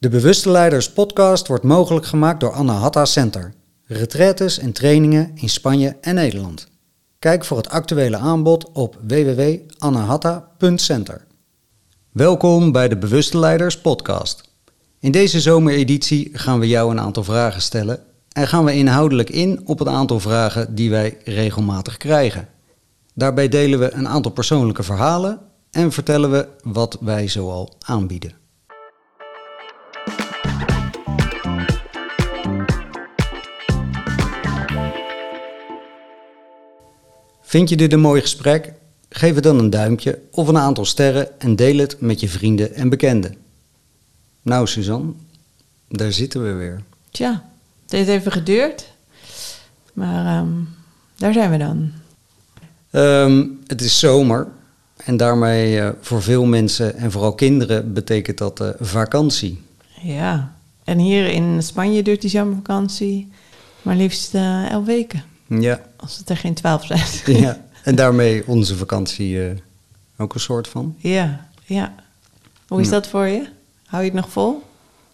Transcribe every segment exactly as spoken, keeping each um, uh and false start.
De Bewuste Leiders podcast wordt mogelijk gemaakt door Anahata Center. Retraites en trainingen in Spanje en Nederland. Kijk voor het actuele aanbod op w w w punt anahata punt center. Welkom bij de Bewuste Leiders podcast. In deze zomereditie gaan we jou een aantal vragen stellen en gaan we inhoudelijk in op een aantal vragen die wij regelmatig krijgen. Daarbij delen we een aantal persoonlijke verhalen en vertellen we wat wij zoal aanbieden. Vind je dit een mooi gesprek? Geef het dan een duimpje of een aantal sterren en deel het met je vrienden en bekenden. Nou Suzanne, daar zitten we weer. Tja, het heeft even geduurd, maar um, daar zijn we dan. Um, het is zomer en daarmee uh, voor veel mensen en vooral kinderen betekent dat uh, vakantie. Ja, en hier in Spanje duurt die zomervakantie maar liefst uh, elf weken. Ja. Als het er geen twaalf zijn. Ja, en daarmee onze vakantie uh, ook een soort van. Ja, ja. Hoe is ja. dat voor je? Hou je het nog vol?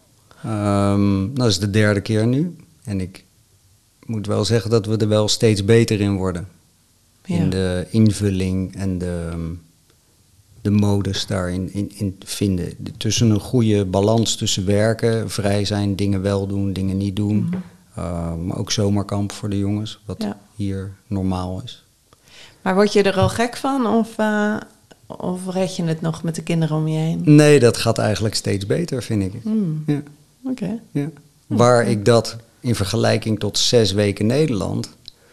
Um, dat is de derde keer nu. En ik moet wel zeggen dat we er wel steeds beter in worden. Ja. In de invulling en de, de modus daarin in, in vinden. Tussen een goede balans tussen werken, vrij zijn, dingen wel doen, dingen niet doen. Mm-hmm. Uh, maar ook zomerkamp voor de jongens, wat ja. hier normaal is. Maar word je er al gek van of, uh, of red je het nog met de kinderen om je heen? Nee, dat gaat eigenlijk steeds beter, vind ik. Mm. Ja. Oké. Okay. Ja. Waar okay. ik dat in vergelijking tot zes weken Nederland,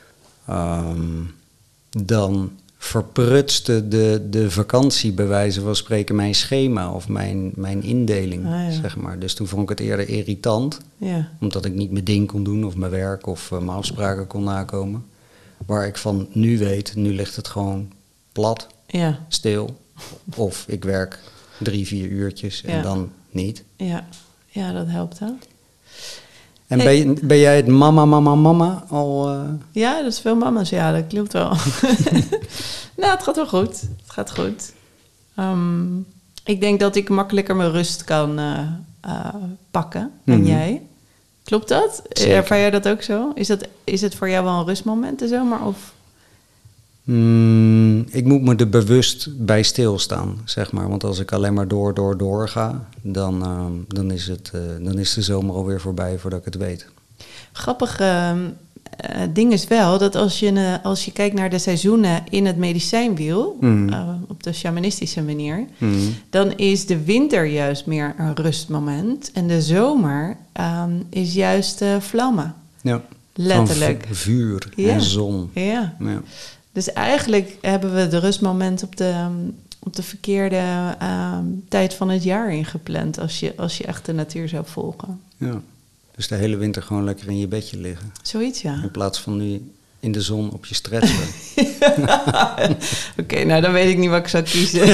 um, dan verprutste de, de vakantie bij wijze van spreken mijn schema of mijn, mijn indeling, ah, ja. zeg maar. Dus toen vond ik het eerder irritant, ja. omdat ik niet mijn ding kon doen of mijn werk of uh, mijn afspraken kon nakomen. Waar ik van nu weet, nu ligt het gewoon plat, ja. stil. Of ik werk drie, vier uurtjes en ja. dan niet. Ja. ja, dat helpt hè. En hey. ben, ben jij het mama, mama, mama al? Uh... Ja, dat is veel mama's. Ja, dat klopt wel. Nou, het gaat wel goed. Het gaat goed. Um, ik denk dat ik makkelijker mijn rust kan uh, uh, pakken dan mm-hmm. jij. Klopt dat? Zeker. Ervaar jij dat ook zo? Is, dat, is het voor jou wel een rustmoment en zo? Maar of... Mm, ik moet me er bewust bij stilstaan, zeg maar. Want als ik alleen maar door, door, door ga, dan, uh, dan, is, het, uh, dan is de zomer alweer voorbij voordat ik het weet. Grappig uh, uh, ding is wel dat als je, uh, als je kijkt naar de seizoenen in het medicijnwiel, mm. uh, op de shamanistische manier, mm. dan is de winter juist meer een rustmoment en de zomer um, is juist uh, vlammen. Ja. Letterlijk. Van v- vuur ja. en zon. Ja. ja. Dus eigenlijk hebben we de rustmoment op de, op de verkeerde uh, tijd van het jaar ingepland, als je, als je echt de natuur zou volgen. Ja, dus de hele winter gewoon lekker in je bedje liggen. Zoiets, ja. In plaats van nu in de zon op je stretcher. Oké, okay, nou dan weet ik niet wat ik zou kiezen.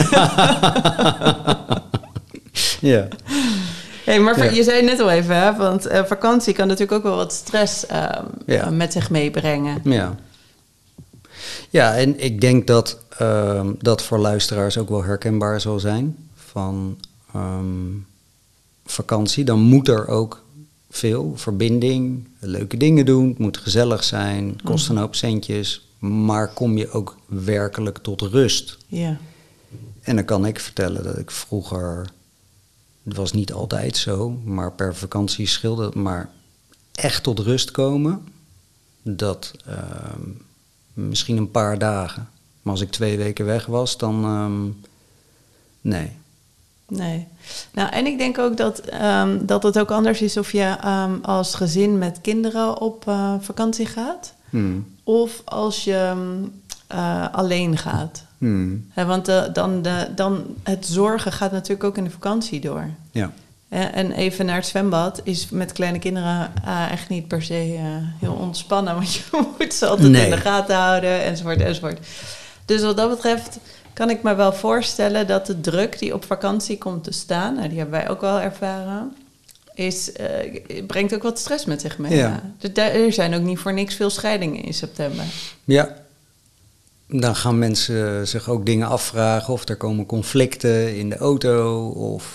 Ja. Hey, maar ja. je zei net al even, hè, want uh, vakantie kan natuurlijk ook wel wat stress uh, ja. uh, met zich meebrengen. Ja. Ja, en ik denk dat uh, dat voor luisteraars ook wel herkenbaar zal zijn van um, vakantie. Dan moet er ook veel verbinding, leuke dingen doen, het moet gezellig zijn, het kost een hoop centjes, maar kom je ook werkelijk tot rust. Ja. En dan kan ik vertellen dat ik vroeger, het was niet altijd zo, maar per vakantie scheelde het, maar echt tot rust komen, dat... Uh, Misschien een paar dagen. Maar als ik twee weken weg was, dan... Um, nee. Nee. Nou, en ik denk ook dat, um, dat het ook anders is of je um, als gezin met kinderen op uh, vakantie gaat. Hmm. Of als je uh, alleen gaat. Hmm. He, want de, dan, de, dan het zorgen gaat natuurlijk ook in de vakantie door. Ja. En even naar het zwembad is met kleine kinderen uh, echt niet per se uh, heel ontspannen. Want je moet ze altijd nee. in de gaten houden, enzovoort, enzovoort. Dus wat dat betreft kan ik me wel voorstellen dat de druk die op vakantie komt te staan, nou, die hebben wij ook wel ervaren, is, uh, brengt ook wat stress met zich mee. Ja. Dus er zijn ook niet voor niks veel scheidingen in september. Ja. Dan gaan mensen zich ook dingen afvragen of er komen conflicten in de auto of...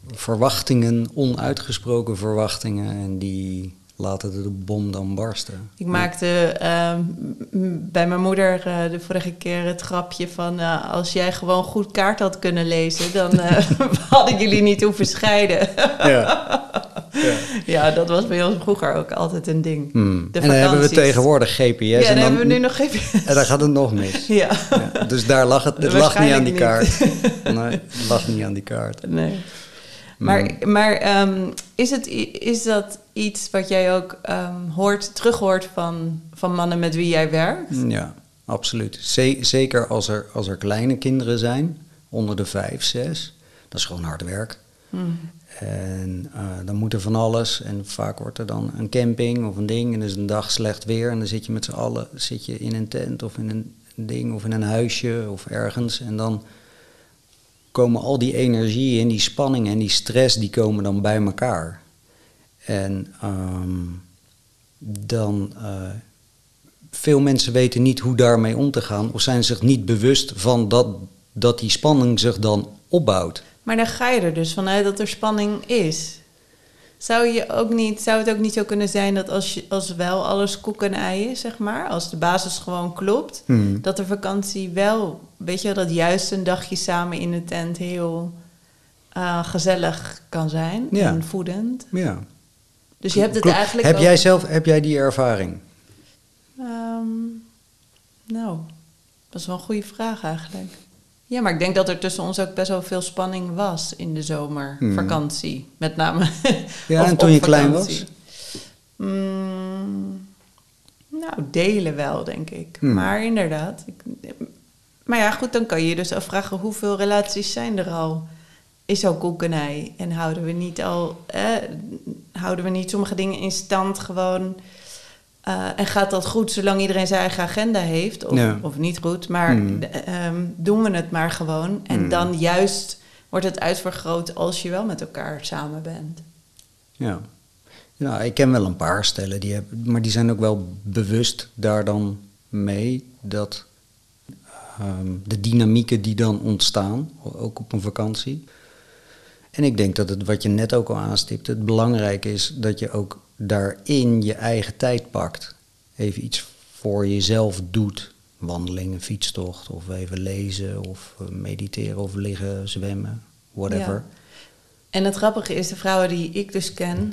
verwachtingen, onuitgesproken verwachtingen. En die laten de bom dan barsten. Ik maakte uh, bij mijn moeder uh, de vorige keer het grapje van... Uh, als jij gewoon goed kaart had kunnen lezen... dan uh, hadden jullie niet hoeven scheiden. Ja. Ja. Ja, dat was bij ons vroeger ook altijd een ding. Hmm. De en dan hebben we tegenwoordig G P S. Ja, dan, dan hebben we nu nog G P S. En dan gaat het nog mis. Ja. Ja, dus daar lag het, het lag niet aan die kaart. Nee, het lag niet aan die kaart. Nee. Maar, maar um, is, het, is dat iets wat jij ook um, hoort, terughoort van, van mannen met wie jij werkt? Ja, absoluut. Z- zeker als er, als er kleine kinderen zijn, onder de vijf, zes. Dat is gewoon hard werk. Hmm. En uh, dan moet er van alles. En vaak wordt er dan een camping of een ding. En er is een dag slecht weer. En dan zit je met z'n allen zit je in een tent of in een ding of in een huisje of ergens. En dan komen al die energie en die spanning en die stress, die komen dan bij elkaar. En um, dan... Uh, veel mensen weten niet hoe daarmee om te gaan. Of zijn zich niet bewust van dat, dat die spanning zich dan opbouwt. Maar dan ga je er dus vanuit dat er spanning is. Zou, je ook niet, zou het ook niet zo kunnen zijn dat als, je, als wel alles koek en ei is, zeg maar... als de basis gewoon klopt, hmm. dat de vakantie wel... weet je, dat juist een dagje samen in de tent heel uh, gezellig kan zijn ja. en voedend. Ja. Dus je hebt het Klopt. eigenlijk Heb ook... jij zelf, heb jij die ervaring? Um, nou, dat is wel een goede vraag eigenlijk. Ja, maar ik denk dat er tussen ons ook best wel veel spanning was in de zomervakantie. Hmm. Met name. Ja, of, en toen je klein was? Mm, nou, delen wel, denk ik. Hmm. Maar inderdaad. Ik, maar ja, goed, dan kan je je dus afvragen hoeveel relaties zijn er al? Is al koek en ei? En houden we niet al, eh, houden we niet sommige dingen in stand gewoon... Uh, en gaat dat goed zolang iedereen zijn eigen agenda heeft? Of, ja. of niet goed, maar mm. d- um, doen we het maar gewoon. En mm. dan juist wordt het uitvergroot als je wel met elkaar samen bent. Ja, ja ik ken wel een paar stellen, die hebben, maar die zijn ook wel bewust daar dan mee... dat um, de dynamieken die dan ontstaan, ook op een vakantie... En ik denk dat het, wat je net ook al aanstipt, het belangrijke is dat je ook daarin je eigen tijd pakt. Even iets voor jezelf doet. Wandeling, een fietstocht of even lezen of mediteren of liggen, zwemmen, whatever. Ja. En het grappige is, de vrouwen die ik dus ken,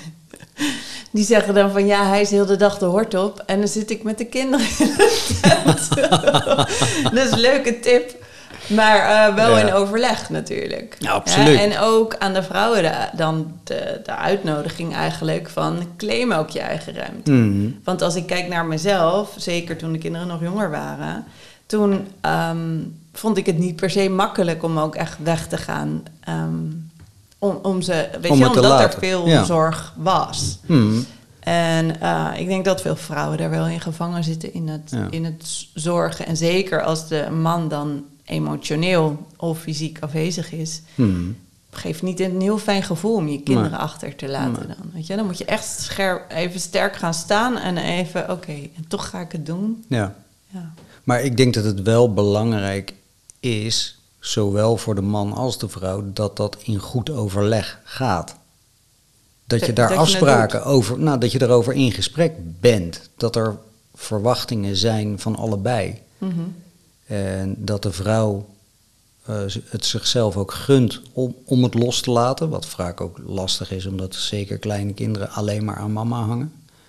die zeggen dan van ja, hij is heel de dag de hort op en dan zit ik met de kinderen in de tent. Dat is een leuke tip. Maar uh, wel ja. in overleg natuurlijk. Ja, absoluut. Ja, en ook aan de vrouwen de, dan de, de uitnodiging eigenlijk van claim ook je eigen ruimte. Mm. Want als ik kijk naar mezelf, zeker toen de kinderen nog jonger waren... toen um, vond ik het niet per se makkelijk om ook echt weg te gaan. Um, om, om ze, weet om je, omdat laten. er veel ja. zorg was. Mm. En uh, ik denk dat veel vrouwen daar wel in gevangen zitten in het, ja. in het zorgen. En zeker als de man dan... emotioneel of fysiek afwezig is... Hmm. geeft niet een heel fijn gevoel om je kinderen nee. achter te laten. Nee. Dan, weet je? Dan moet je echt scherp, even sterk gaan staan... en even, oké, okay, en toch ga ik het doen. Ja. ja. Maar ik denk dat het wel belangrijk is... zowel voor de man als de vrouw... dat dat in goed overleg gaat. Dat je daar dat afspraken je over... nou, dat je daarover in gesprek bent. Dat er verwachtingen zijn van allebei... Mm-hmm. En dat de vrouw uh, het zichzelf ook gunt om, om het los te laten. Wat vaak ook lastig is, omdat zeker kleine kinderen alleen maar aan mama hangen.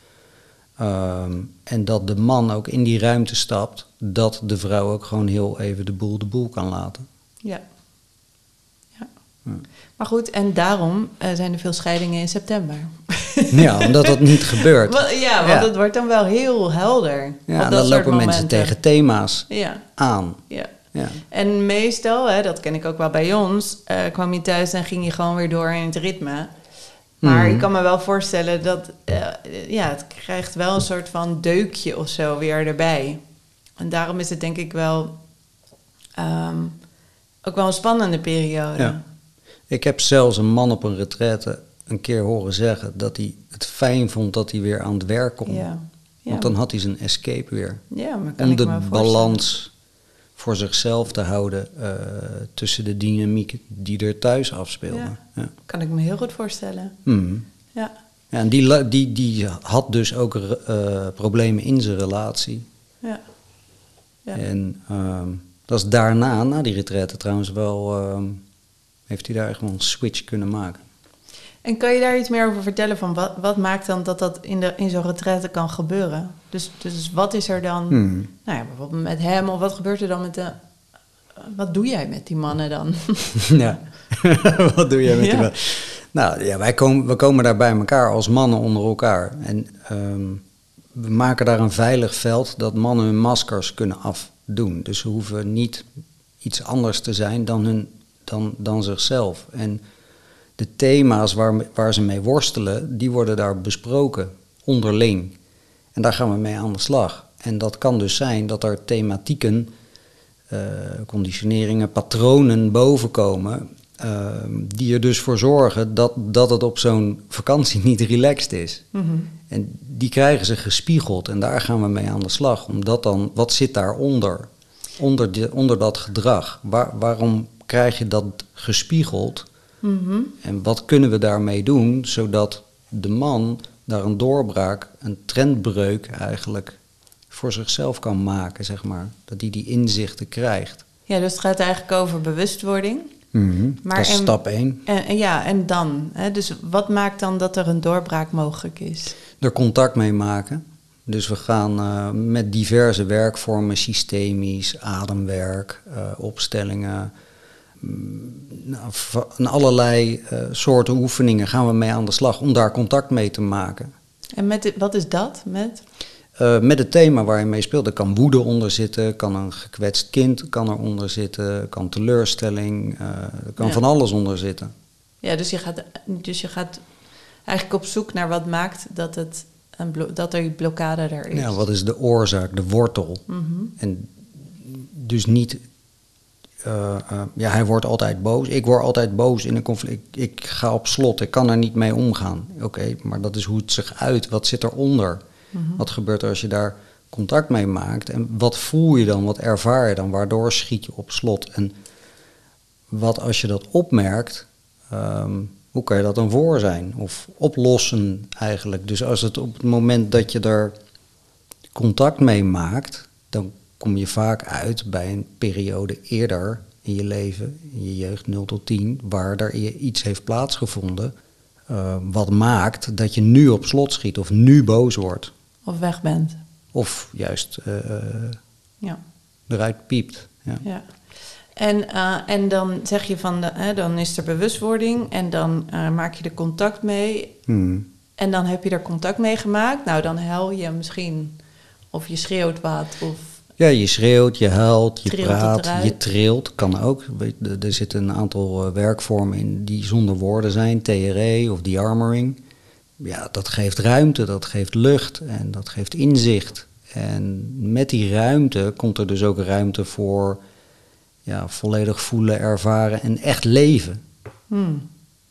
Um, en dat de man ook in die ruimte stapt, dat de vrouw ook gewoon heel even de boel de boel kan laten. Ja. ja. ja. Maar goed, en daarom uh, zijn er veel scheidingen in september. Ja, omdat dat niet gebeurt. Ja, want ja. het wordt dan wel heel helder. Ja, en dan lopen mensen tegen thema's ja. aan. Ja. Ja. En meestal, hè, dat ken ik ook wel bij ons, uh, kwam je thuis en ging je gewoon weer door in het ritme. Maar mm. ik kan me wel voorstellen dat uh, ja, het krijgt wel een soort van deukje of zo weer erbij. En daarom is het denk ik wel um, ook wel een spannende periode. Ja. Ik heb zelfs een man op een retraite een keer horen zeggen dat hij het fijn vond dat hij weer aan het werk kon. Ja. Ja. Want dan had hij zijn escape weer. Ja, maar kan om ik de me balans voor zichzelf te houden uh, tussen de dynamiek die er thuis afspeelde. Ja, ja. Kan ik me heel goed voorstellen. Mm. Ja. Ja, en die, die, die had dus ook uh, problemen in zijn relatie. Ja. Ja. En uh, dat is daarna, na die retraite trouwens wel, uh, heeft hij daar echt wel een switch kunnen maken. En kan je daar iets meer over vertellen van wat, wat maakt dan dat dat in, de, in zo'n retraite kan gebeuren? Dus, dus wat is er dan, hmm. nou ja, bijvoorbeeld met hem of wat gebeurt er dan met de, wat doe jij met die mannen dan? Ja, wat doe jij met ja. die mannen? Nou ja, wij komen, we komen daar bij elkaar als mannen onder elkaar. En um, we maken daar een veilig veld dat mannen hun maskers kunnen afdoen. Dus ze hoeven niet iets anders te zijn dan, hun, dan, dan zichzelf. En de thema's waar, waar ze mee worstelen, die worden daar besproken, onderling. En daar gaan we mee aan de slag. En dat kan dus zijn dat er thematieken, uh, conditioneringen, patronen bovenkomen, uh, die er dus voor zorgen dat, dat het op zo'n vakantie niet relaxed is. Mm-hmm. En die krijgen ze gespiegeld en daar gaan we mee aan de slag. Omdat dan, wat zit daaronder? Onder, de, onder dat gedrag. Waar, waarom krijg je dat gespiegeld? Mm-hmm. En wat kunnen we daarmee doen, zodat de man daar een doorbraak, een trendbreuk eigenlijk voor zichzelf kan maken, zeg maar. Dat hij die inzichten krijgt. Ja, dus het gaat eigenlijk over bewustwording. Mm-hmm. Maar dat is en, stap één. En, en ja, en dan? Hè? Dus wat maakt dan dat er een doorbraak mogelijk is? Er contact mee maken. Dus we gaan uh, met diverse werkvormen, systemisch, ademwerk, uh, opstellingen, Nou, van allerlei uh, soorten oefeningen gaan we mee aan de slag om daar contact mee te maken. En met de, wat is dat? Met? Uh, met het thema waar je mee speelt. Er kan woede onder zitten, kan een gekwetst kind kan eronder zitten, kan teleurstelling, uh, er kan ja. van alles onder zitten. Ja, dus je, gaat, dus je gaat eigenlijk op zoek naar wat maakt dat, het een blo- dat er blokkade er is. Ja, wat is de oorzaak, de wortel? Mm-hmm. En dus niet... Uh, uh, ja, hij wordt altijd boos. Ik word altijd boos in een conflict. Ik, ik ga op slot. Ik kan er niet mee omgaan. Oké, okay, maar dat is hoe het zich uit. Wat zit eronder? Mm-hmm. Wat gebeurt er als je daar contact mee maakt? En wat voel je dan? Wat ervaar je dan? Waardoor schiet je op slot? En wat als je dat opmerkt, um, hoe kan je dat dan voor zijn? Of oplossen eigenlijk. Dus als het op het moment dat je er contact mee maakt, dan kom je vaak uit bij een periode eerder in je leven, in je jeugd nul tot tien, waar er iets heeft plaatsgevonden, uh, wat maakt dat je nu op slot schiet of nu boos wordt. Of weg bent. Of juist uh, ja. eruit piept. Ja. Ja. En, uh, en dan zeg je van, de, hè, dan is er bewustwording en dan uh, maak je er contact mee. Hmm. En dan heb je er contact mee gemaakt. Nou, dan huil je misschien, of je schreeuwt wat, of... Ja, je schreeuwt, je huilt, je trilt praat, je trilt, kan ook. Er zitten een aantal werkvormen in die zonder woorden zijn, T R E of de-armoring. Ja, dat geeft ruimte, dat geeft lucht en dat geeft inzicht. En met die ruimte komt er dus ook ruimte voor ja, volledig voelen, ervaren en echt leven. Hmm.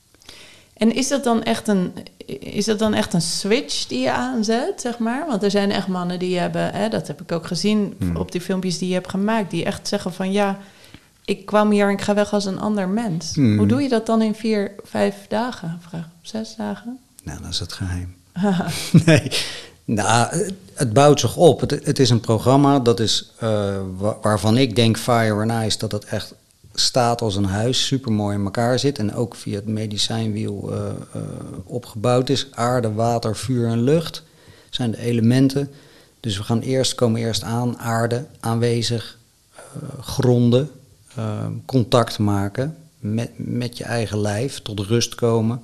En is dat dan echt een, is dat dan echt een switch die je aanzet, zeg maar? Want er zijn echt mannen die hebben, hè, dat heb ik ook gezien hmm. op die filmpjes die je hebt gemaakt, die echt zeggen van ja, ik kwam hier en ik ga weg als een ander mens. Hmm. Hoe doe je dat dan in vier, vijf dagen? Vraag, zes dagen? Nou, dat is het geheim. Nee, nou, het bouwt zich op. Het, het is een programma dat is, uh, waarvan ik denk, Fire and Ice, dat het echt staat als een huis, supermooi in elkaar zit en ook via het medicijnwiel uh, uh, opgebouwd is. Aarde, water, vuur en lucht zijn de elementen. Dus we gaan eerst, komen eerst aan, aarde, aanwezig, uh, gronden, uh, contact maken met, met je eigen lijf, tot rust komen.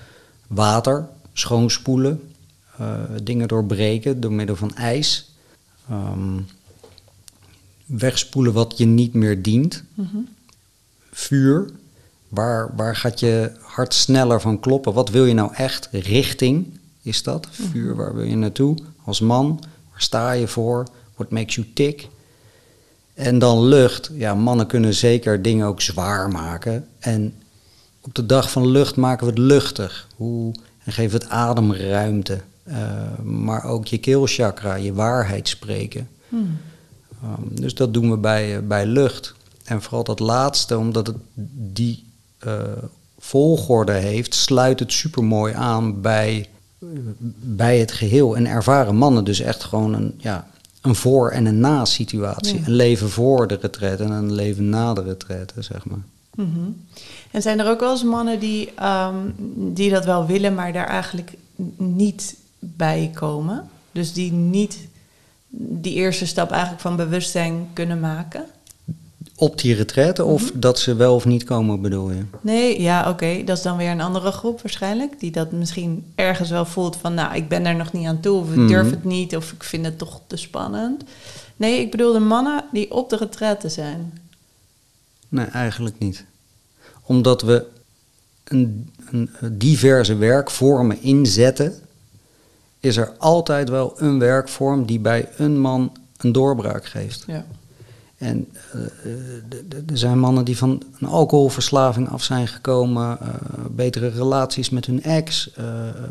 Water, schoonspoelen, uh, dingen doorbreken door middel van ijs. Um, wegspoelen wat je niet meer dient. Mm-hmm. Vuur, waar, waar gaat je hart sneller van kloppen? Wat wil je nou echt? Richting is dat. Vuur, waar wil je naartoe? Als man, waar sta je voor? What makes you tick? En dan lucht. Ja, mannen kunnen zeker dingen ook zwaar maken. En op de dag van lucht maken we het luchtig. Hoe, en geven we het ademruimte. Uh, maar ook je keelchakra, je waarheid spreken. Hmm. Um, dus dat doen we bij, uh, bij lucht. En vooral dat laatste, omdat het die uh, volgorde heeft, sluit het supermooi aan bij, uh, bij het geheel. En ervaren mannen dus echt gewoon een, ja, een voor- en een na-situatie. Ja. Een leven voor de retraite en een leven na de retraite, zeg maar. Mm-hmm. En zijn er ook wel eens mannen die, um, die dat wel willen, maar daar eigenlijk niet bij komen? Dus die niet die eerste stap eigenlijk van bewustzijn kunnen maken? Op die retraite of Mm-hmm. dat ze wel of niet komen, bedoel je? Nee, ja, oké. Okay. Dat is dan weer een andere groep waarschijnlijk. Die dat misschien ergens wel voelt van, nou, ik ben er nog niet aan toe. Of ik mm-hmm. durf het niet. Of ik vind het toch te spannend. Nee, ik bedoel de mannen die op de retraite zijn. Nee, eigenlijk niet. Omdat we een, een diverse werkvormen inzetten, is er altijd wel een werkvorm die bij een man een doorbraak geeft. Ja. En uh, er zijn mannen die van een alcoholverslaving af zijn gekomen, uh, betere relaties met hun ex, uh,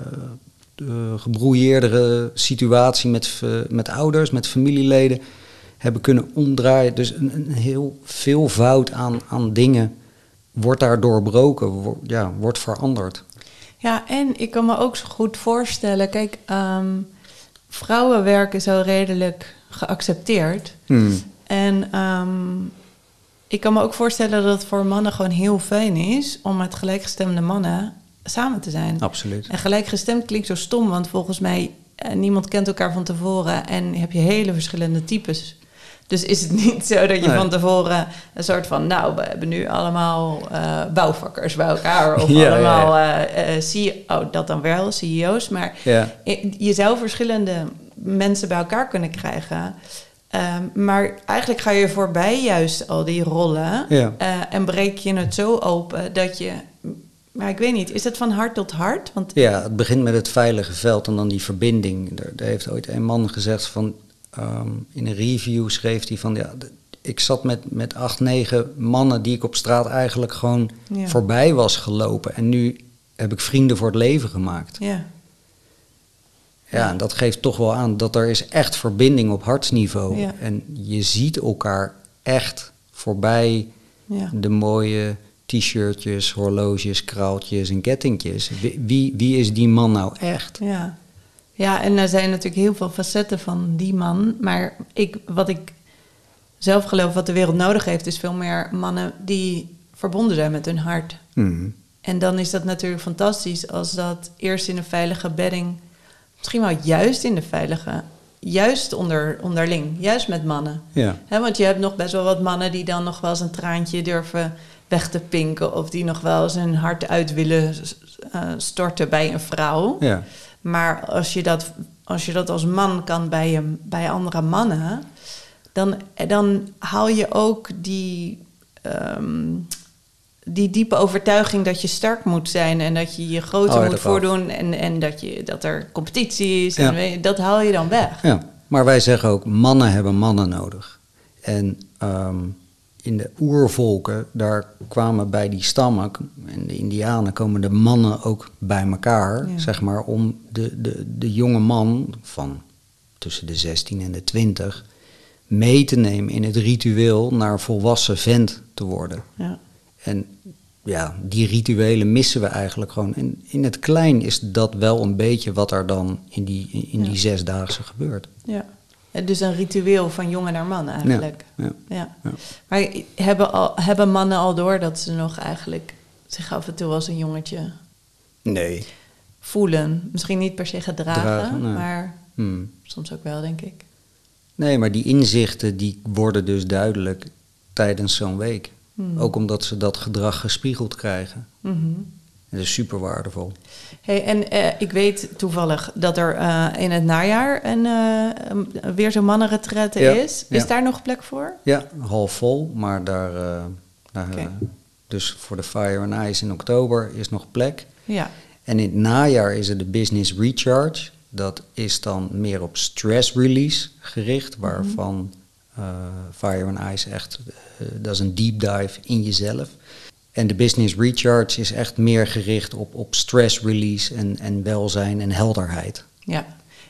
de gebrouilleerdere situatie met, uh, met ouders, met familieleden, hebben kunnen omdraaien. Dus een, een heel veelvoud aan, aan dingen wordt daar doorbroken, wordt, ja, wordt veranderd. Ja, en ik kan me ook zo goed voorstellen, kijk, um, vrouwenwerk is al redelijk geaccepteerd. Hmm. En um, ik kan me ook voorstellen dat het voor mannen gewoon heel fijn is om met gelijkgestemde mannen samen te zijn. Absoluut. En gelijkgestemd klinkt zo stom, want volgens mij uh, niemand kent elkaar van tevoren en heb je hele verschillende types. Dus is het niet zo dat je nee. van tevoren een soort van, nou, we hebben nu allemaal uh, bouwvakkers bij elkaar. Of ja, allemaal, ja, ja. Uh, uh, C E O, oh, dat dan wel, C E O's. Maar ja. je zou verschillende mensen bij elkaar kunnen krijgen. Um, maar eigenlijk ga je voorbij juist al die rollen. Ja. Uh, en breek je het zo open dat je... Maar ik weet niet, is het van hart tot hart? Want ja, het begint met het veilige veld en dan die verbinding. Er, er heeft ooit een man gezegd van... Um, in een review schreef hij van... ja, d- ik zat met, met acht, negen mannen die ik op straat eigenlijk gewoon ja. voorbij was gelopen. En nu heb ik vrienden voor het leven gemaakt. Ja. Ja, en dat geeft toch wel aan dat er is echt verbinding op hartsniveau. Ja. En je ziet elkaar echt voorbij ja. de mooie t-shirtjes, horloges, kraaltjes en kettingjes. Wie, wie, wie is die man nou echt? Ja. Ja, en er zijn natuurlijk heel veel facetten van die man. Maar ik, wat ik zelf geloof wat de wereld nodig heeft... is veel meer mannen die verbonden zijn met hun hart. Mm. En dan is dat natuurlijk fantastisch als dat eerst in een veilige bedding... misschien wel juist in de veilige... juist onder, onderling, juist met mannen. Ja. He, want je hebt nog best wel wat mannen die dan nog wel eens een traantje durven weg te pinken... of die nog wel eens hun hart uit willen uh, storten bij een vrouw... Ja. Maar als je dat, als je dat als man kan bij, een, bij andere mannen... Dan, dan haal je ook die, um, die diepe overtuiging dat je sterk moet zijn... en dat je je groter moet voordoen en, en dat, je, dat er competitie is. Ja. En dat haal je dan weg. Ja, maar wij zeggen ook, mannen hebben mannen nodig. En um, in de oervolken, daar kwamen bij die stammen... en de indianen komen de mannen ook bij elkaar... Ja. zeg maar, om de, de, de jonge man van tussen de zestien en de twintig... mee te nemen in het ritueel naar volwassen vent te worden. Ja. En ja, die rituelen missen we eigenlijk gewoon. En in het klein is dat wel een beetje wat er dan in die, in die ja. zesdaagse gebeurt. Ja. Dus een ritueel van jongen naar man eigenlijk. Ja, ja, ja. ja. Maar hebben, al, hebben mannen al door dat ze nog eigenlijk zich af en toe als een jongetje nee. voelen? Misschien niet per se gedragen, Dragen, nee. maar hmm. soms ook wel, denk ik. Nee, maar die inzichten die worden dus duidelijk tijdens zo'n week. Hmm. Ook omdat ze dat gedrag gespiegeld krijgen. Mm-hmm. Dat is super waardevol. Hey, en uh, ik weet toevallig dat er uh, in het najaar een, uh, weer zo'n mannenretraite ja, is. Is ja. daar nog plek voor? Ja, half vol. Maar daar, uh, daar okay. uh, dus voor de Fire and Ice in oktober is nog plek. Ja. En in het najaar is er de Business Recharge. Dat is dan meer op stress release gericht. Waarvan mm-hmm. uh, Fire and Ice echt, uh, dat is een deep dive in jezelf. En de Business Recharge is echt meer gericht op, op stress release en, en welzijn en helderheid. Ja,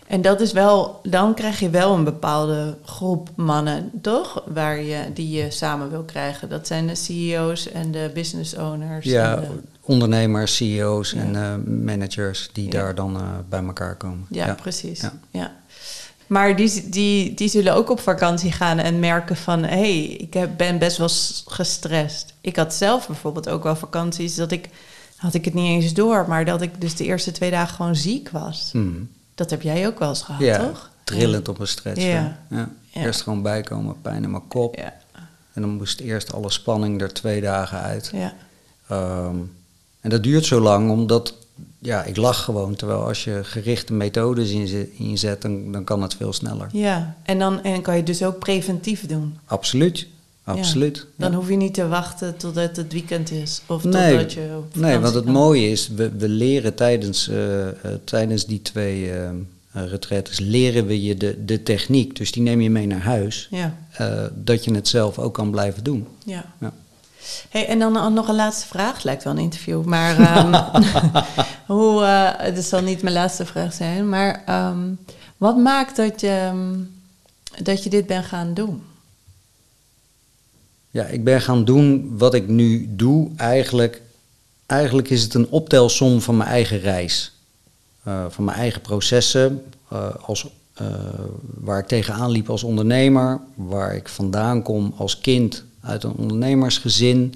En dat is wel, dan krijg je wel een bepaalde groep mannen, toch? Waar je, die je samen wil krijgen. Dat zijn de C E O's en de business owners. Ja, en de, ondernemers, C E O's ja. en uh, managers die ja. daar dan uh, bij elkaar komen. Ja, ja. precies. Ja. Ja. Maar die, die, die zullen ook op vakantie gaan en merken van... hé, hey, ik heb, ben best wel gestrest. Ik had zelf bijvoorbeeld ook wel vakanties dat ik... had ik het niet eens door, maar dat ik dus de eerste twee dagen gewoon ziek was. Mm. Dat heb jij ook wel eens gehad, ja, toch? trillend ja. op een stretcher. Ja. Ja. Ja. Eerst gewoon bijkomen, pijn in mijn kop. Ja. En dan moest eerst alle spanning er twee dagen uit. Ja. Um, en dat duurt zo lang, omdat... Ja, ik lach gewoon. Terwijl als je gerichte methodes inzet, dan, dan kan het veel sneller. Ja, en dan en kan je dus ook preventief doen. Absoluut. Absoluut. Ja. Dan ja. hoef je niet te wachten totdat het weekend is. Of nee, totdat je op nee, want het kan. mooie is, we, we leren tijdens, uh, uh, tijdens die twee uh, uh, retraites, leren we je de, de techniek. Dus die neem je mee naar huis. Ja. Uh, dat je het zelf ook kan blijven doen. Ja. ja. Hey, en dan nog een laatste vraag. Het lijkt wel een interview, maar um, hoe, uh, het zal niet mijn laatste vraag zijn. Maar um, wat maakt dat je, um, dat je dit bent gaan doen? Ja, ik ben gaan doen wat ik nu doe. Eigenlijk, eigenlijk is het een optelsom van mijn eigen reis. Uh, van mijn eigen processen. Uh, als, uh, waar ik tegenaan liep als ondernemer. Waar ik vandaan kom als kind uit een ondernemersgezin.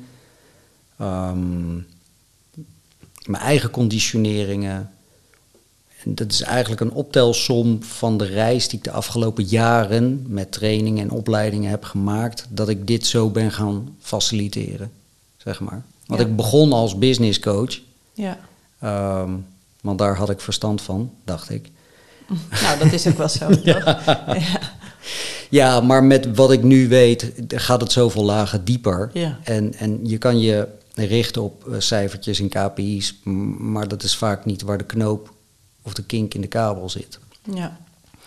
Um, mijn eigen conditioneringen. En dat is eigenlijk een optelsom van de reis die ik de afgelopen jaren met trainingen en opleidingen heb gemaakt, dat ik dit zo ben gaan faciliteren, zeg maar. Want ja. ik begon als business coach. Ja. Um, want daar had ik verstand van, dacht ik. Nou, dat is ook wel zo. ja. ja. ja, maar met wat ik nu weet gaat het zoveel lagen dieper. Ja. En, en je kan je richten op uh, cijfertjes en K P I's, maar dat is vaak niet waar de knoop of de kink in de kabel zit. Ja.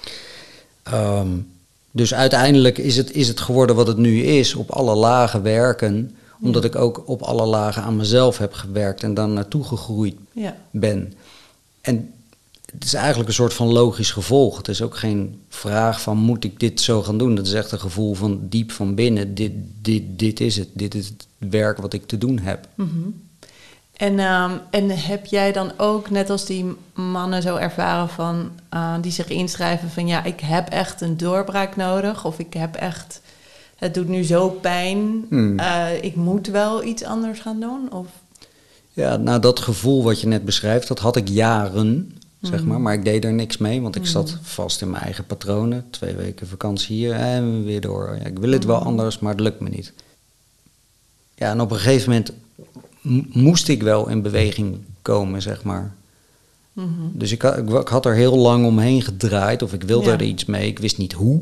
Um, dus uiteindelijk is het, is het geworden wat het nu is, op alle lagen werken, omdat ja. ik ook op alle lagen aan mezelf heb gewerkt en dan naartoe gegroeid ja. ben. En het is eigenlijk een soort van logisch gevolg. Het is ook geen vraag van, moet ik dit zo gaan doen? Dat is echt een gevoel van diep van binnen. Dit, dit, dit is het. Dit is het werk wat ik te doen heb. Mm-hmm. En, um, en heb jij dan ook, net als die mannen zo ervaren van, uh, die zich inschrijven van, ja, ik heb echt een doorbraak nodig. Of ik heb echt, het doet nu zo pijn. Hmm. Uh, ik moet wel iets anders gaan doen? Of? Ja, nou dat gevoel wat je net beschrijft, dat had ik jaren, zeg maar. Maar ik deed er niks mee, want ik mm. zat vast in mijn eigen patronen. Twee weken vakantie hier en weer door. Ja, ik wil het wel anders, maar het lukt me niet. Ja, en op een gegeven moment m- moest ik wel in beweging komen, zeg maar. Mm-hmm. Dus ik had, ik had er heel lang omheen gedraaid, of ik wilde ja. er iets mee. Ik wist niet hoe.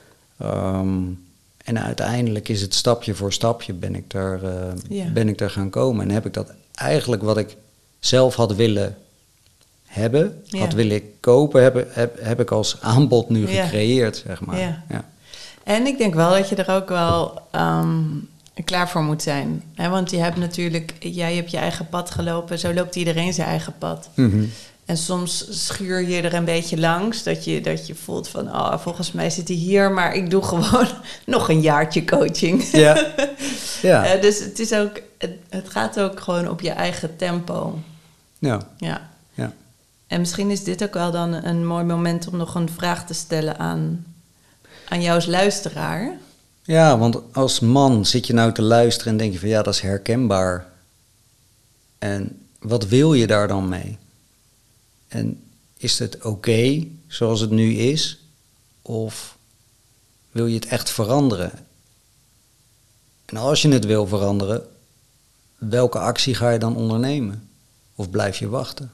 Um, en uiteindelijk is het stapje voor stapje ben ik daar, uh, ja. ben ik daar gaan komen. En heb ik dat eigenlijk wat ik zelf had willen hebben, ja. had willen kopen, heb, heb, heb ik als aanbod nu ja. gecreëerd, zeg maar. Ja. Ja. En ik denk wel dat je er ook wel um, klaar voor moet zijn. Hè? Want je hebt natuurlijk, jij hebt je eigen pad gelopen, zo loopt iedereen zijn eigen pad. Mm-hmm. En soms schuur je er een beetje langs, dat je, dat je voelt van, oh, volgens mij zit hij hier, maar ik doe gewoon nog een jaartje coaching. Ja. ja. uh, dus het is ook, het, het gaat ook gewoon op je eigen tempo. Ja. Ja. ja. En misschien is dit ook wel dan een mooi moment om nog een vraag te stellen aan, aan jou als luisteraar. Ja, want als man zit je nou te luisteren en denk je van, ja, dat is herkenbaar. En wat wil je daar dan mee? En is het oké okay, zoals het nu is? Of wil je het echt veranderen? En als je het wil veranderen, welke actie ga je dan ondernemen? Of blijf je wachten?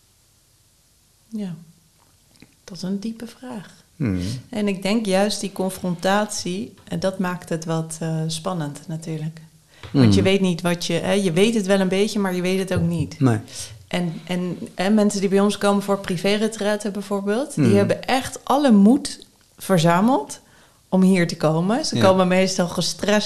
Ja, dat is een diepe vraag. Hmm. En ik denk juist die confrontatie, en dat maakt het wat uh, spannend natuurlijk. Want hmm. je weet niet wat je... Hè, je weet het wel een beetje, maar je weet het ook niet. Nee. En, en, en mensen die bij ons komen voor privé-retraite bijvoorbeeld, mm. die hebben echt alle moed verzameld om hier te komen. Ze ja. komen meestal gestrest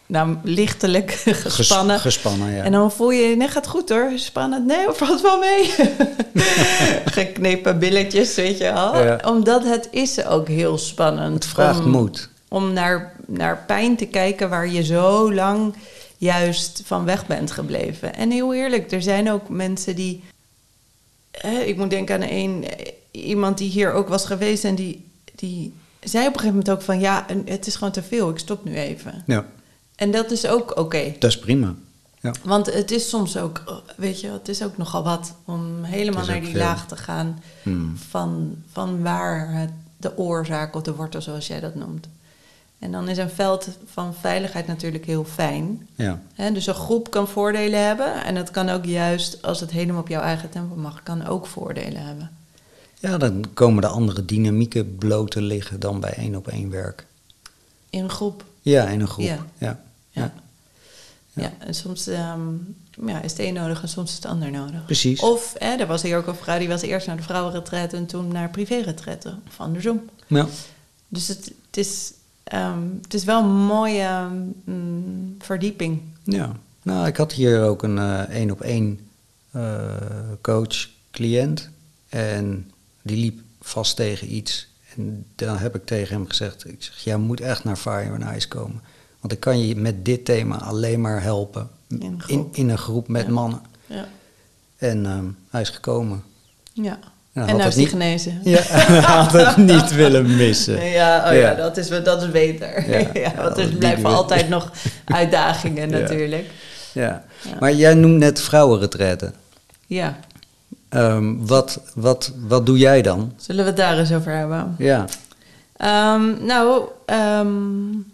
nou, lichtelijk gespannen. Ges, gespannen, ja. En dan voel je, nee, gaat goed hoor, spannend. Nee, valt wel mee. Geknepen billetjes, weet je wel. Ja. Omdat het is ook heel spannend. Het vraagt om, moed. Om naar, naar pijn te kijken waar je zo lang juist van weg bent gebleven. En heel eerlijk, er zijn ook mensen die... Eh, ik moet denken aan een, iemand die hier ook was geweest en die, die zei op een gegeven moment ook van... ja, het is gewoon te veel, ik stop nu even. Ja. En dat is ook oké. Okay. Dat is prima. Ja. Want het is soms ook, weet je, het is ook nogal wat om helemaal naar die veel. laag te gaan... Hmm. Van, van waar het, de oorzaak of de wortel, zoals jij dat noemt. En dan is een veld van veiligheid natuurlijk heel fijn. Ja. He, dus een groep kan voordelen hebben. En het kan ook juist, als het helemaal op jouw eigen tempo mag, kan ook voordelen hebben. Ja, dan komen de andere dynamieken bloot te liggen dan bij één op één werk. In een groep? Ja, in een groep. Ja, ja. ja. ja. ja. ja en soms um, ja, is het een nodig en soms is het ander nodig. Precies. Of, hè, er was hier ook een vrouw, die was eerst naar de vrouwenretraite en toen naar privéretraite. Of andersom. Ja. Dus het, het is... Um, het is wel een mooie um, verdieping. Ja, nou, ik had hier ook een uh, één op één uh, coach, cliënt. En die liep vast tegen iets. En dan heb ik tegen hem gezegd, ik zeg, jij moet echt naar Fire and Ice komen. Want ik kan je met dit thema alleen maar helpen. In een groep, in, in een groep met ja. mannen. Ja. En um, hij is gekomen. Ja. En, en nou is hij genezen. Ja, hij had het niet willen missen. Ja, oh ja. ja dat, is, dat is beter. Ja, ja, want er blijven altijd nog uitdagingen natuurlijk. Ja. Ja. Ja. Maar jij noemt net vrouwenretraite. Ja. Um, wat, wat, wat doe jij dan? Zullen we het daar eens over hebben? Ja. Um, nou, um,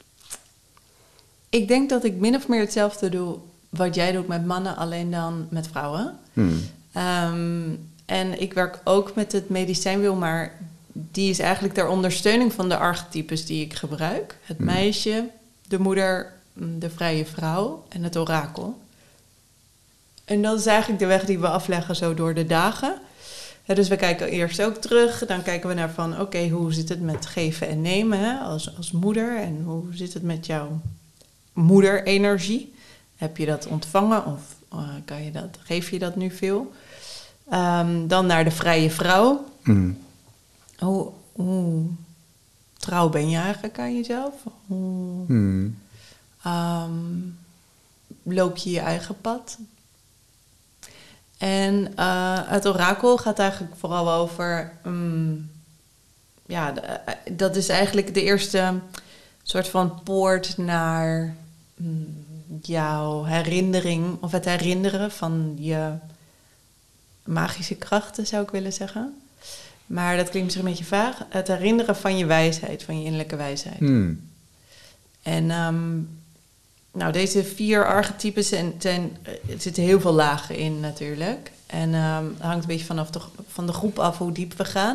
ik denk dat ik min of meer hetzelfde doe wat jij doet met mannen, alleen dan met vrouwen. Hmm. Um, En ik werk ook met het medicijnwiel, maar die is eigenlijk ter ondersteuning van de archetypes die ik gebruik. Het hmm. meisje, de moeder, de vrije vrouw en het orakel. En dat is eigenlijk de weg die we afleggen zo door de dagen. Ja, dus we kijken eerst ook terug. Dan kijken we naar van, oké, okay, hoe zit het met geven en nemen hè, als, als moeder? En hoe zit het met jouw moederenergie? Heb je dat ontvangen of uh, kan je dat, geef je dat nu veel? Um, dan naar de vrije vrouw. Mm. Hoe, hoe trouw ben je eigenlijk aan jezelf? Hoe mm. um, loop je je eigen pad? En uh, het orakel gaat eigenlijk vooral over... Um, ja, de, dat is eigenlijk de eerste soort van poort naar um, jouw herinnering... of het herinneren van je... magische krachten, zou ik willen zeggen. Maar dat klinkt misschien een beetje vaag. Het herinneren van je wijsheid, van je innerlijke wijsheid. Hmm. En um, nou, deze vier archetypes zijn, zijn, er zitten heel veel lagen in natuurlijk. En um, het hangt een beetje vanaf de, van de groep af hoe diep we gaan.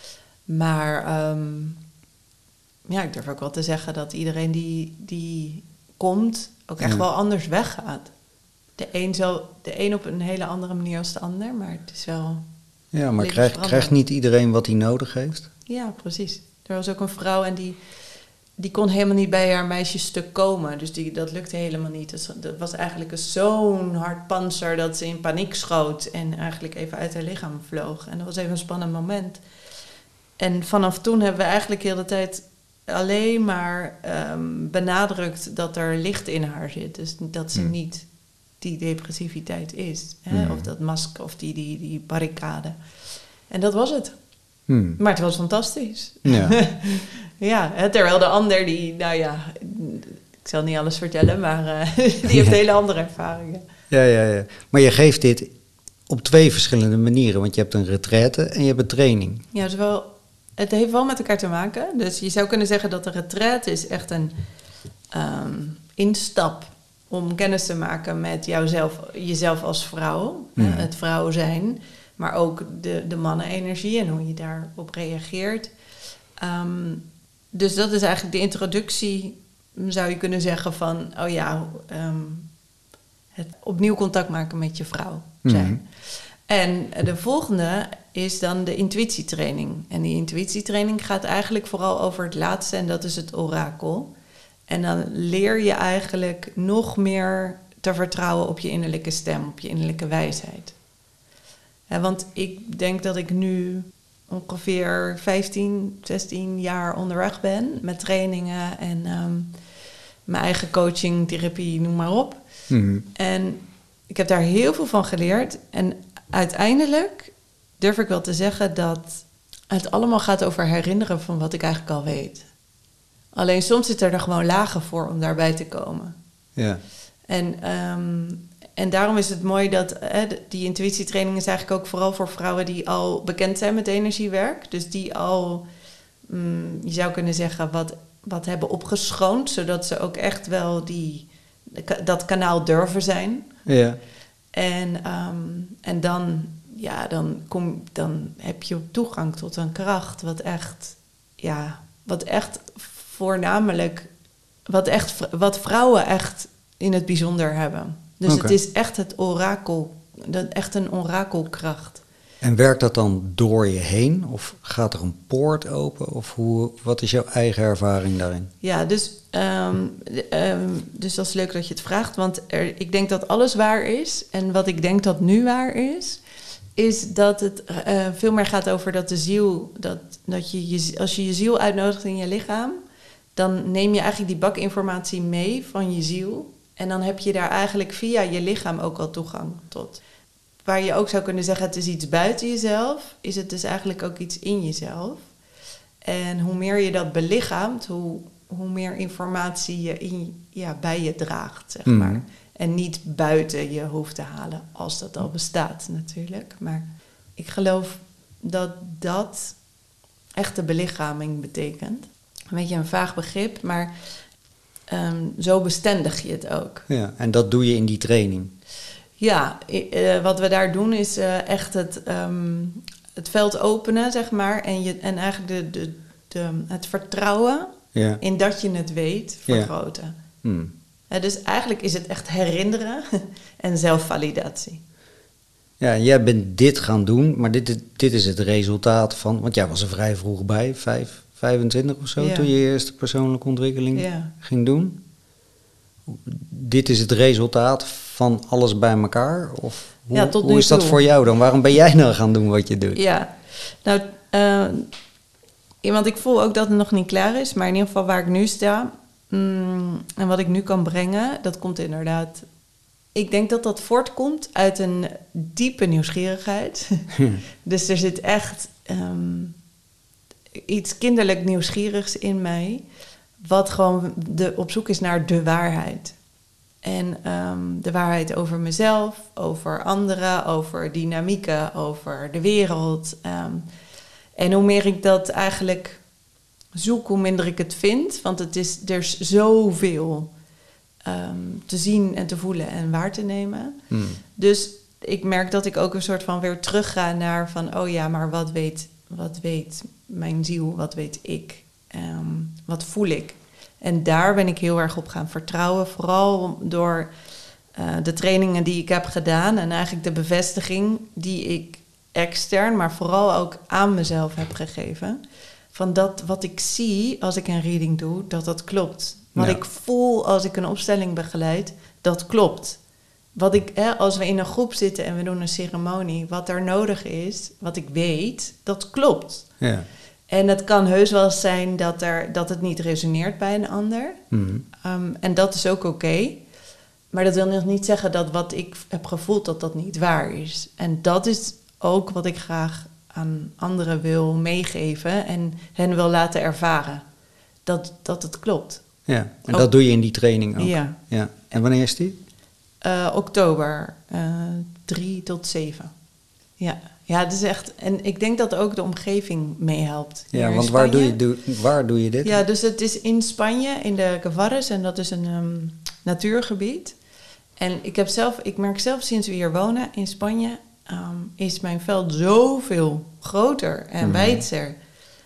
Maar um, ja, ik durf ook wel te zeggen dat iedereen die, die komt ook echt ja. wel anders weggaat. De een, zo, de een op een hele andere manier als de ander, maar het is wel... Ja, maar krijgt, krijgt niet iedereen wat hij nodig heeft? Ja, precies. Er was ook een vrouw en die, die kon helemaal niet bij haar meisjesstuk komen. Dus die, dat lukte helemaal niet. Dus dat was eigenlijk een zo'n hard panzer dat ze in paniek schoot en eigenlijk even uit haar lichaam vloog. En dat was even een spannend moment. En vanaf toen hebben we eigenlijk de hele tijd alleen maar um, benadrukt dat er licht in haar zit. Dus dat ze hmm. niet... die depressiviteit is. Hè? Mm. Of dat masker, of die, die, die barricade. En dat was het. Mm. Maar het was fantastisch. Ja. ja, hè, terwijl de ander die, nou ja... ik zal niet alles vertellen, maar uh, die heeft hele andere ervaringen. Ja, ja, ja. Maar je geeft dit op twee verschillende manieren. Want je hebt een retraite en je hebt een training. Ja, dus wel, het heeft wel met elkaar te maken. Dus je zou kunnen zeggen dat de retraite is echt een um, instap... om kennis te maken met jouzelf, jezelf als vrouw, mm. uh, het vrouw zijn, maar ook de, de mannenenergie en hoe je daarop reageert. Um, dus dat is eigenlijk de introductie, zou je kunnen zeggen van, oh ja, um, het opnieuw contact maken met je vrouw zijn. Mm. En de volgende is dan de intuïtietraining. En die intuïtietraining gaat eigenlijk vooral over het laatste en dat is het orakel. En dan leer je eigenlijk nog meer te vertrouwen op je innerlijke stem, op je innerlijke wijsheid. Ja, want ik denk dat ik nu ongeveer vijftien, zestien jaar onderweg ben met trainingen en um, mijn eigen coaching, therapie, noem maar op. Mm-hmm. En ik heb daar heel veel van geleerd. En uiteindelijk durf ik wel te zeggen dat het allemaal gaat over herinneren van wat ik eigenlijk al weet. Alleen soms zit er, er gewoon lagen voor om daarbij te komen. Ja. En, um, en daarom is het mooi dat eh, die intuïtietraining is eigenlijk ook vooral voor vrouwen die al bekend zijn met energiewerk. Dus die al, um, je zou kunnen zeggen, wat, wat hebben opgeschoond. Zodat ze ook echt wel die, dat kanaal durven zijn. Ja. En, um, en dan, ja, dan, kom, dan heb je toegang tot een kracht wat echt, ja, wat echt voornamelijk, wat, echt, wat vrouwen echt in het bijzonder hebben. Dus okay. Het is echt het orakel, echt een orakelkracht. En werkt dat dan door je heen? Of gaat er een poort open? Of hoe, wat is jouw eigen ervaring daarin? Ja, dus, um, um, dus dat is leuk dat je het vraagt. Want er, ik denk dat alles waar is. En wat ik denk dat nu waar is, is dat het uh, veel meer gaat over dat de ziel, dat, dat je, je, als je je ziel uitnodigt in je lichaam, dan neem je eigenlijk die bakinformatie mee van je ziel. En dan heb je daar eigenlijk via je lichaam ook al toegang tot. Waar je ook zou kunnen zeggen, het is iets buiten jezelf, is het dus eigenlijk ook iets in jezelf. En hoe meer je dat belichaamt, hoe, hoe meer informatie je in, ja, bij je draagt, zeg mm. maar. En niet buiten je hoeft te halen, als dat al bestaat natuurlijk. Maar ik geloof dat dat echt de belichaming betekent. Een beetje een vaag begrip, maar um, zo bestendig je het ook. Ja, en dat doe je in die training? Ja, uh, wat we daar doen is uh, echt het, um, het veld openen, zeg maar. En, je, en eigenlijk de, de, de, het vertrouwen ja. in dat je het weet vergroten. Ja. Hmm. Uh, dus eigenlijk is het echt herinneren en zelfvalidatie. Ja, jij bent dit gaan doen, maar dit, dit is het resultaat van... Want jij was er vrij vroeg bij, vijf, vijfentwintig of zo... Ja. Toen je je eerste persoonlijke ontwikkeling ja. ging doen. Dit is het resultaat van alles bij elkaar? Of hoe, ja, tot hoe is dat toe. voor jou dan? Waarom ben jij nou gaan doen wat je doet? Ja, nou, uh, want ik voel ook dat het nog niet klaar is. Maar in ieder geval waar ik nu sta mm, en wat ik nu kan brengen, dat komt inderdaad... Ik denk dat dat voortkomt uit een diepe nieuwsgierigheid. Hm. Dus er zit echt um, iets kinderlijk nieuwsgierigs in mij... wat gewoon de, op zoek is naar de waarheid. En um, de waarheid over mezelf, over anderen, over dynamieken, over de wereld. Um, en hoe meer ik dat eigenlijk zoek, hoe minder ik het vind. Want het is, er is zoveel um, te zien en te voelen en waar te nemen. Hmm. Dus ik merk dat ik ook een soort van weer terugga naar van... oh ja, maar wat weet, wat weet mijn ziel, wat weet ik, um, wat voel ik? En daar ben ik heel erg op gaan vertrouwen. Vooral door uh, de trainingen die ik heb gedaan. En eigenlijk de bevestiging die ik extern, maar vooral ook aan mezelf heb gegeven. Van dat wat ik zie als ik een reading doe, dat dat klopt. Wat ja. ik voel als ik een opstelling begeleid, dat klopt. Wat ik, hè, als we in een groep zitten en we doen een ceremonie, wat er nodig is, wat ik weet, dat klopt. Ja. En het kan heus wel zijn dat, er, dat het niet resoneert bij een ander. Mm-hmm. Um, en dat is ook oké. Okay. Maar dat wil nog niet zeggen dat wat ik heb gevoeld, dat dat niet waar is. En dat is ook wat ik graag aan anderen wil meegeven en hen wil laten ervaren. Dat, dat het klopt. Ja, en ook, dat doe je in die training ook. Ja. ja. En wanneer is die? Uh, oktober, uh, drie tot zeven. Ja. Ja, het is echt... En ik denk dat ook de omgeving meehelpt. Ja, want waar doe, je, doe, waar doe je dit? Ja, dus het is in Spanje, in de Gavarres. En dat is een um, natuurgebied. En ik, heb zelf, ik merk zelf sinds we hier wonen in Spanje... Um, is mijn veld zoveel groter en mm. wijdser.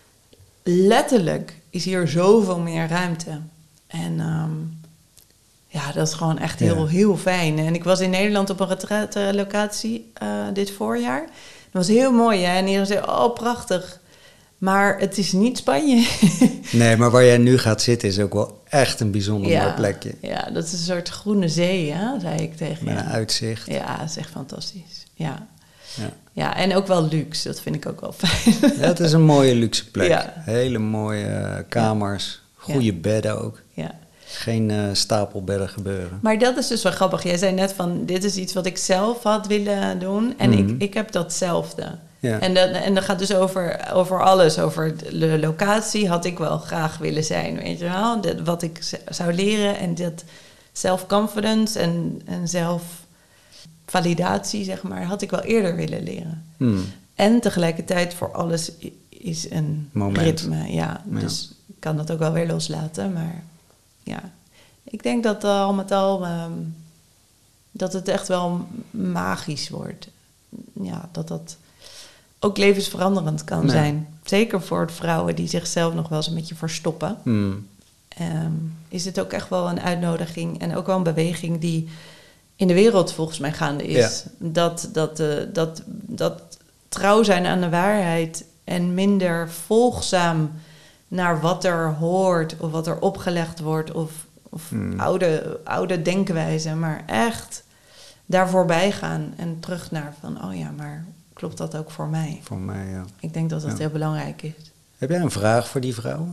Letterlijk is hier zoveel meer ruimte. En um, ja, dat is gewoon echt heel, ja. heel fijn. En ik was in Nederland op een retraite-locatie uh, dit voorjaar... Dat was heel mooi, hè? En iedereen zei, oh, prachtig. Maar het is niet Spanje. Nee, maar waar jij nu gaat zitten is ook wel echt een bijzonder ja, mooi plekje. Ja, dat is een soort groene zee, hè, zei ik tegen je. Met een uitzicht. Ja, dat is echt fantastisch. Ja. Ja. Ja, en ook wel luxe. Dat vind ik ook wel fijn. Ja, het is een mooie luxe plek. Ja. Hele mooie kamers. Goede ja. bedden ook. Ja. Geen uh, stapelbedden gebeuren. Maar dat is dus wel grappig. Jij zei net van, dit is iets wat ik zelf had willen doen. En mm-hmm. ik, ik heb datzelfde. Ja. En, dat, en dat gaat dus over, over alles. Over de locatie had ik wel graag willen zijn. Weet je wel? Dat, wat ik zou leren. En dat self-confidence en, en zelfvalidatie, zeg maar, had ik wel eerder willen leren. Mm. En tegelijkertijd voor alles is een moment. Ritme. Ja, ja. Dus ik kan dat ook wel weer loslaten. Maar ja, ik denk dat al met al um, dat het echt wel magisch wordt. Ja, dat dat ook levensveranderend kan ja. zijn. Zeker voor vrouwen die zichzelf nog wel eens een beetje verstoppen. Hmm. Um, is het ook echt wel een uitnodiging en ook wel een beweging die in de wereld volgens mij gaande is. Ja. Dat, dat, uh, dat, dat trouw zijn aan de waarheid en minder volgzaam naar wat er hoort of wat er opgelegd wordt of, of hmm. oude, oude denkwijze, maar echt daar voorbij gaan en terug naar van, oh ja, maar klopt dat ook voor mij? Voor mij, ja. Ik denk dat dat ja. heel belangrijk is. Heb jij een vraag voor die vrouwen?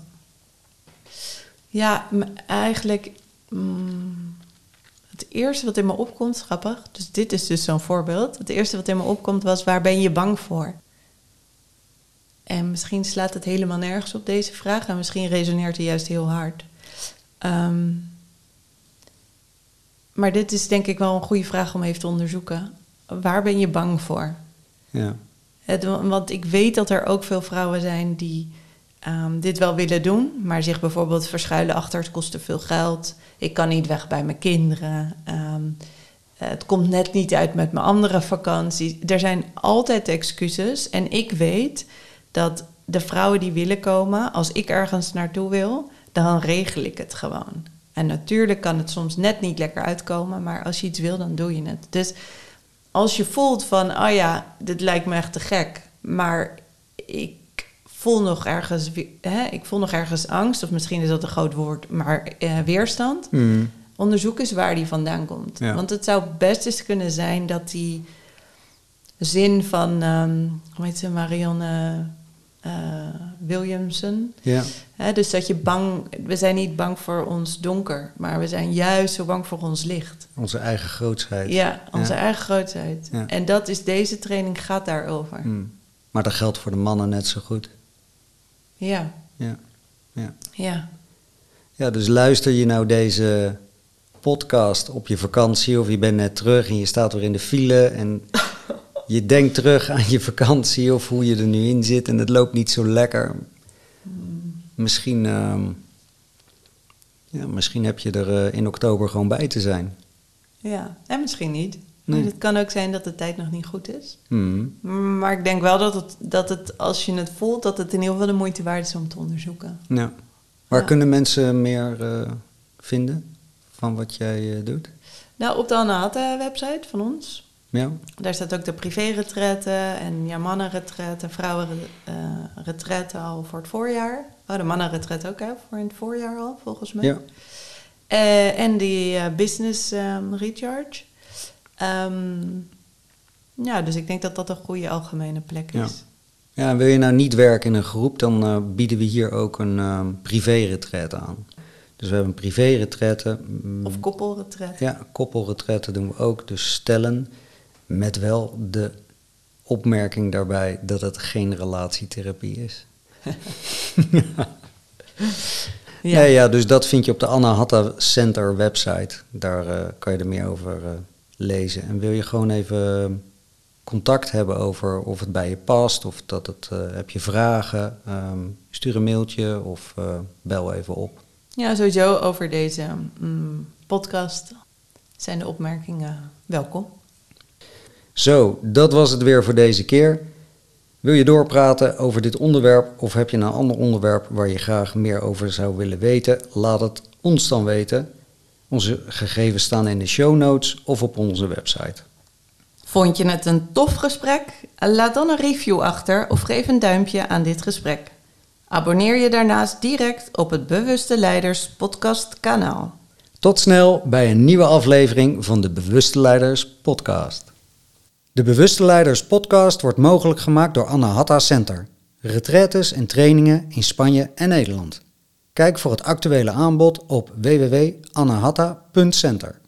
Ja, eigenlijk mm, het eerste wat in me opkomt, grappig, dus dit is dus zo'n voorbeeld. Het eerste wat in me opkomt was, waar ben je bang voor? En misschien slaat het helemaal nergens op deze vraag en misschien resoneert hij juist heel hard. Um, maar dit is denk ik wel een goede vraag om even te onderzoeken. Waar ben je bang voor? Ja. Het, want ik weet dat er ook veel vrouwen zijn die um, dit wel willen doen, maar zich bijvoorbeeld verschuilen achter het kost te veel geld. Ik kan niet weg bij mijn kinderen. Um, het komt net niet uit met mijn andere vakanties. Er zijn altijd excuses en ik weet dat de vrouwen die willen komen, als ik ergens naartoe wil, dan regel ik het gewoon. En natuurlijk kan het soms net niet lekker uitkomen, maar als je iets wil, dan doe je het. Dus als je voelt van, oh ja, dit lijkt me echt te gek, maar ik voel nog ergens, hè, ik voel nog ergens angst, of misschien is dat een groot woord, maar eh, weerstand. Mm. Onderzoek eens waar die vandaan komt. Ja. Want het zou best eens kunnen zijn dat die zin van, um, hoe heet ze, Marianne uh, Williamson. Ja. Hè, dus dat je bang, we zijn niet bang voor ons donker, maar we zijn juist zo bang voor ons licht. Onze eigen grootsheid. Ja, onze ja. eigen grootsheid. Ja. En dat is, deze training gaat daarover. Mm. Maar dat geldt voor de mannen net zo goed. Ja. Ja. Ja. Ja. Ja, dus luister je nou deze podcast op je vakantie of je bent net terug en je staat weer in de file en je denkt terug aan je vakantie of hoe je er nu in zit en het loopt niet zo lekker. Hmm. Misschien, uh, ja, misschien heb je er uh, in oktober gewoon bij te zijn. Ja, en misschien niet. Nee. Het kan ook zijn dat de tijd nog niet goed is. Hmm. Maar ik denk wel dat het, dat het, als je het voelt, dat het in ieder geval de moeite waard is om te onderzoeken. Ja. Waar ja. kunnen mensen meer uh, vinden van wat jij uh, doet? Nou, op de Anahata website van ons. Ja. Daar staat ook de privé-retretten en ja, mannenretretten, vrouwenretretten uh, al voor het voorjaar. Oh, de mannenretret ook, hè, voor in het voorjaar al, volgens mij. Ja. Uh, en die uh, business um, recharge. Um, ja, dus ik denk dat dat een goede algemene plek is. Ja. Ja, en wil je nou niet werken in een groep, dan uh, bieden we hier ook een uh, privé-retret aan. Dus we hebben privé-retretten. Of koppelretretten. Ja, koppelretretten doen we ook. Dus stellen met wel de opmerking daarbij dat het geen relatietherapie is. Ja. Nee, ja, dus dat vind je op de Anahata Center website. Daar uh, kan je er meer over uh, lezen. En wil je gewoon even contact hebben over of het bij je past, of dat het, uh, heb je vragen, um, stuur een mailtje of uh, bel even op. Ja, sowieso over deze um, podcast zijn de opmerkingen welkom. Zo, dat was het weer voor deze keer. Wil je doorpraten over dit onderwerp of heb je een ander onderwerp waar je graag meer over zou willen weten? Laat het ons dan weten. Onze gegevens staan in de show notes of op onze website. Vond je het een tof gesprek? Laat dan een review achter of geef een duimpje aan dit gesprek. Abonneer je daarnaast direct op het Bewuste Leiders podcast kanaal. Tot snel bij een nieuwe aflevering van de Bewuste Leiders podcast. De Bewuste Leiders podcast wordt mogelijk gemaakt door Anahata Center. Retraites en trainingen in Spanje en Nederland. Kijk voor het actuele aanbod op w w w punt anahata punt center.